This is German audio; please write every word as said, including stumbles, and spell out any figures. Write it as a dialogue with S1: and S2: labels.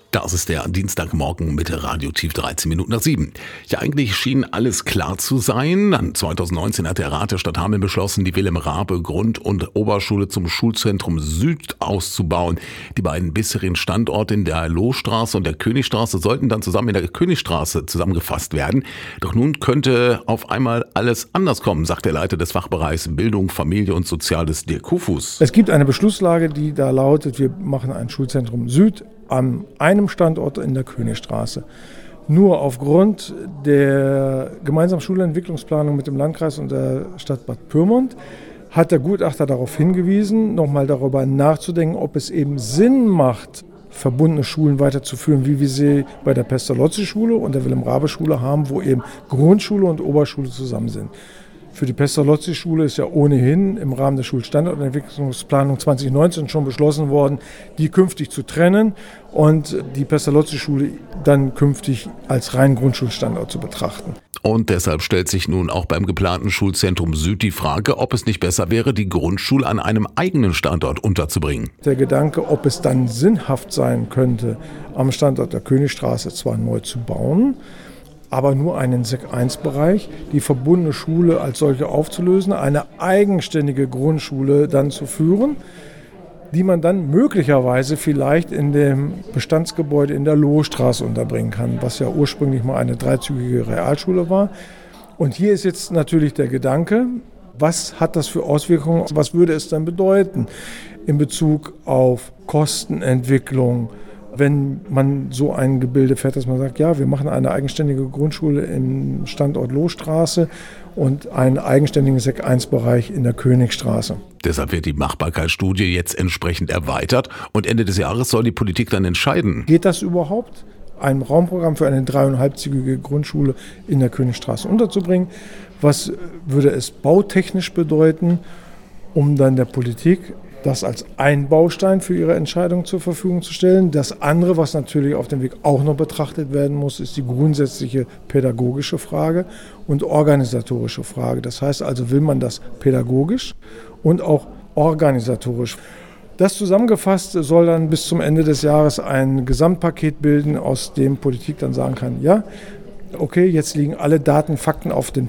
S1: Das ist der Dienstagmorgen mit Radio Tief dreizehn Minuten nach sieben. Ja, eigentlich schien alles klar zu sein. zwanzig neunzehn hat der Rat der Stadt Hameln beschlossen, die Wilhelm-Raabe Grund- und Oberschule zum Schulzentrum Süd auszubauen. Die beiden bisherigen Standorte in der Lohstraße und der Königstraße sollten dann zusammen in der Königstraße zusammengefasst werden. Doch nun könnte auf einmal alles anders kommen, sagt der Leiter des Fachbereichs Bildung, Familie und Soziales, Dirk Kufus.
S2: Es gibt eine Beschlusslage, die da lautet, wir machen ein Schulzentrum Süd an einem Standort in der Königstraße. Nur aufgrund der gemeinsamen Schulentwicklungsplanung mit dem Landkreis und der Stadt Bad Pyrmont hat der Gutachter darauf hingewiesen, nochmal darüber nachzudenken, ob es eben Sinn macht, verbundene Schulen weiterzuführen, wie wir sie bei der Pestalozzi-Schule und der Wilhelm-Raabe-Schule haben, wo eben Grundschule und Oberschule zusammen sind. Für die Pestalozzi-Schule ist ja ohnehin im Rahmen der Schulstandortentwicklungsplanung zwanzig neunzehn schon beschlossen worden, die künftig zu trennen und die Pestalozzi-Schule dann künftig als reinen Grundschulstandort zu betrachten.
S1: Und deshalb stellt sich nun auch beim geplanten Schulzentrum Süd die Frage, ob es nicht besser wäre, die Grundschule an einem eigenen Standort unterzubringen.
S2: Der Gedanke, ob es dann sinnhaft sein könnte, am Standort der Königstraße zwar neu zu bauen, aber nur einen Sek eins Bereich, die verbundene Schule als solche aufzulösen, eine eigenständige Grundschule dann zu führen, die man dann möglicherweise vielleicht in dem Bestandsgebäude in der Lohstraße unterbringen kann, was ja ursprünglich mal eine dreizügige Realschule war. Und hier ist jetzt natürlich der Gedanke, was hat das für Auswirkungen, was würde es dann bedeuten in Bezug auf Kostenentwicklung, wenn man so ein Gebilde fährt, dass man sagt, ja, wir machen eine eigenständige Grundschule im Standort Lohstraße und einen eigenständigen Sek eins Bereich in der Königstraße.
S1: Deshalb wird die Machbarkeitsstudie jetzt entsprechend erweitert und Ende des Jahres soll die Politik dann entscheiden.
S2: Geht das überhaupt, ein Raumprogramm für eine dreieinhalbzügige Grundschule in der Königstraße unterzubringen? Was würde es bautechnisch bedeuten, um dann der Politik das als ein Baustein für ihre Entscheidung zur Verfügung zu stellen? Das andere, was natürlich auf dem Weg auch noch betrachtet werden muss, ist die grundsätzliche pädagogische Frage und organisatorische Frage. Das heißt also, will man das pädagogisch und auch organisatorisch? Das zusammengefasst soll dann bis zum Ende des Jahres ein Gesamtpaket bilden, aus dem Politik dann sagen kann, ja, okay, jetzt liegen alle Daten, Fakten auf dem